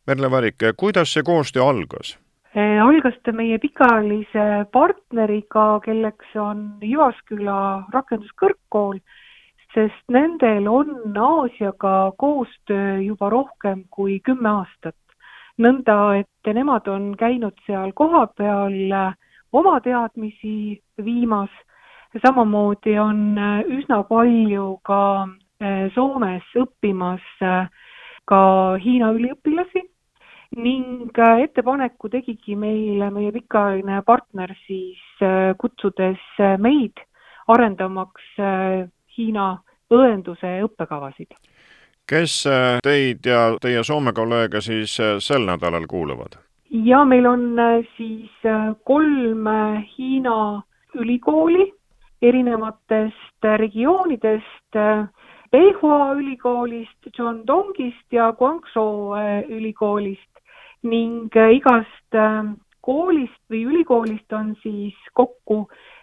Merle Varik, kuidas see koostöö algas? Algas ta meie pikaajalise partneriga, kelleks on Jyvaskyla rakenduskõrgkool, sest nendel on Aasiaga koostöö juba rohkem kui 10 aastat. Nõnda, et nemad on käinud seal kohapeal oma teadmisi viimas. Samamoodi on üsna palju ka Soomes õppimas ka Hiina üliõpilasi. Ning ettepaneku tegigi meile meie pikaajaline partner siis kutsudes meid arendamaks Hiina õenduse õppekavasid. Kes teid ja teie Soome kolleege siis sel nädalal kuuluvad? Ja meil on siis 3 Hiina ülikooli erinevatest regioonidest, Beihua ülikoolist, Shandongist ja Guangzhou ülikoolist. Ning igast koolist või ülikoolist on siis kokku,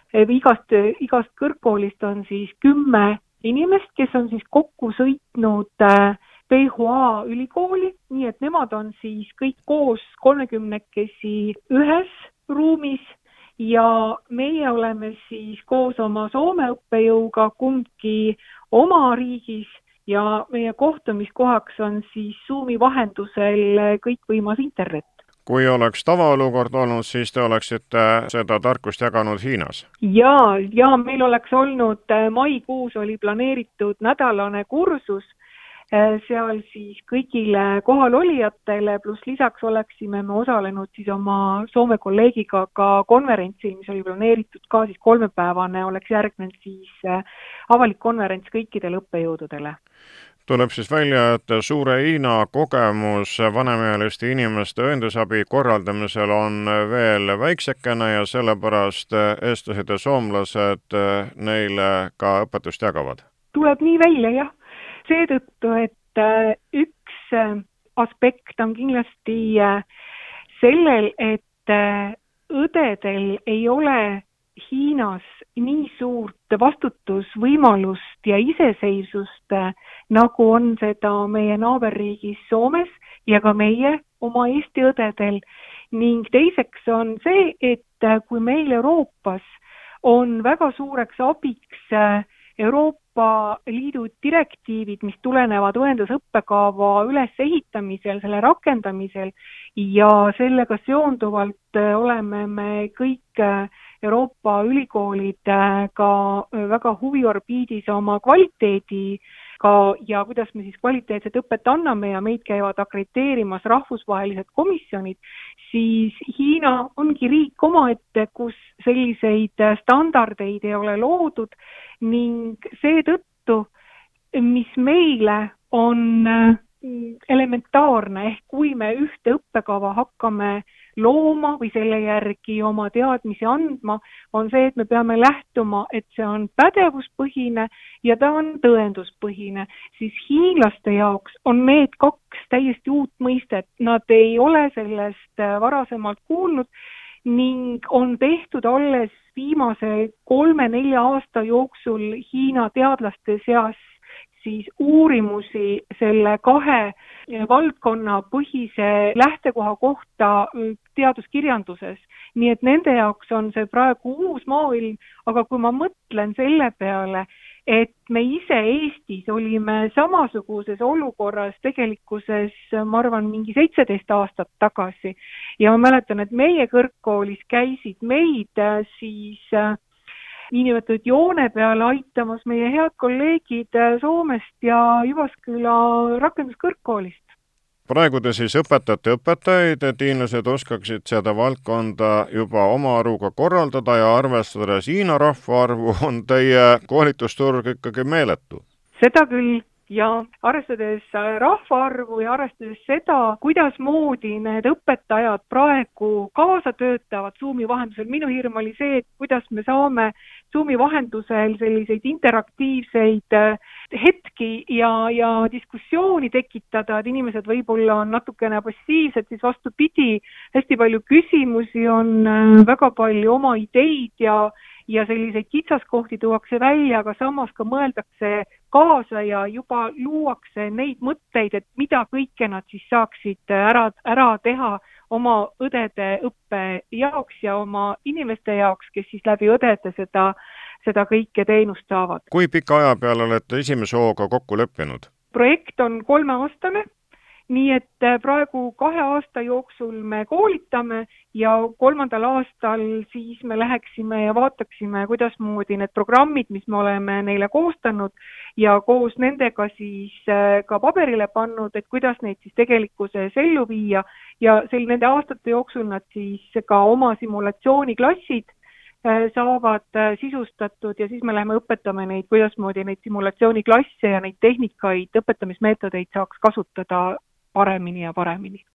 igast kõrgkoolist on siis 10 inimest, kes on siis kokku sõitnud Beihua ülikooli, nii et nemad on siis kõik koos 30-kesi ühes ruumis ja meie oleme siis koos oma Soome õppejõuga kumbki oma riigis. Ja meie kohtumiskohaks on siis Zoomi vahendusel kõikvõimas internet. Kui oleks tavaolukord olnud, siis te oleksite seda tarkust jaganud Hiinas? Ja meil oleks olnud maikuus oli planeeritud nädalane kursus, seal siis kõigile kohalolijatele, pluss lisaks oleksime me osalenud siis oma Soome kolleegiga ka konverentsil, mis oli planeeritud ka siis 3-päevane, oleks järgnenud siis avalik konverents kõikidele õppejõududele. Tuleb siis välja, et Suure Hiina kogemus vanemeheliste inimeste õendusabi korraldamisel on veel väiksekene ja sellepärast eestlased ja soomlased neile ka õpetust jagavad. Tuleb nii välja, jah. Seetõttu, et üks aspekt on kindlasti sellel, et õdedel ei ole Hiinas nii suurt vastutusvõimalust ja iseseisvust, nagu on seda meie naaberriigis Soomes ja ka meie oma Eesti õdedel. Ning teiseks on see, et kui meil Euroopas on väga suureks abiks Euroopa Liidu direktiivid, mis tulenevad õendusõppekava ülesehitamisel, selle rakendamisel ja sellega seonduvalt oleme me kõik Euroopa ülikoolid ka väga huviorbiidis oma kvaliteediga ja kuidas me siis kvaliteetset õpet anname ja meid käivad akrediteerimas rahvusvahelised komisjonid, siis Hiina ongi riik omaette, kus selliseid standardeid ei ole loodud ning seetõttu, mis meile on elementaarne, ehk kui me ühte õppekava hakkame looma või selle järgi oma teadmisi andma, on see, et me peame lähtuma, et see on pädevuspõhine ja ta on tõenduspõhine. Siis hiinlaste jaoks on need 2 täiesti uut mõistet, nad ei ole sellest varasemalt kuulnud ning on tehtud alles viimase 3-4 aasta jooksul Hiina teadlaste seas siis uurimusi selle 2 valdkonna põhise lähtekoha kohta teaduskirjanduses. Nii et nende jaoks on see praegu uus maailm, aga kui ma mõtlen selle peale, et me ise Eestis olime samasuguses olukorras tegelikkuses, ma arvan, mingi 17 aastat tagasi ja ma mäletan, et meie kõrgkoolis käisid meid siis niinimetatud joone peale aitamas meie head kolleegid Soomest ja Jyvaskyla rakenduskõrgkoolist. Praegu te siis õpetate õpetajaid, et hiinlased oskaksid seda valdkonda juba oma aruga korraldada ja arvestades Hiina rahvaarvu on teie koolitusturg ikkagi meeletu. Seda küll. Ja arvestades rahvaarvu ja arvestades seda, kuidas moodi need õpetajad praegu kaasa töötavad Zoomi vahendusel, minu hirm oli see, et kuidas me saame Zoomi vahendusel selliseid interaktiivseid hetki ja diskussiooni tekitada, et inimesed võib-olla on natukene passiivsed, siis vastupidi, hästi palju küsimusi on, väga palju oma ideid ja selliseid kitsaskohti tuuakse välja, aga samas ka mõeldakse kaasa ja juba luuakse neid mõtteid, et mida kõike nad siis saaksid ära teha oma õdede õppe jaoks ja oma inimeste jaoks, kes siis läbi õdede seda kõike teenust saavad. Kui pika aja peale olete esimese hooga kokku leppinud? Projekt on 3-aastane, nii et praegu 2 aasta jooksul me koolitame ja 3. aastal siis me läheksime ja vaataksime, kuidasmoodi need programmid, mis me oleme neile koostanud ja koos nendega siis ka paberile pannud, et kuidas neid siis tegelikkuses ellu viia ja nende aastate jooksul nad siis ka oma simulatsiooniklassid saavad sisustatud ja siis me läheme õpetame neid, kuidasmoodi neid simulatsiooniklasse ja neid tehnikaid, õpetamismeetodeid saaks kasutada paremini ja paremini.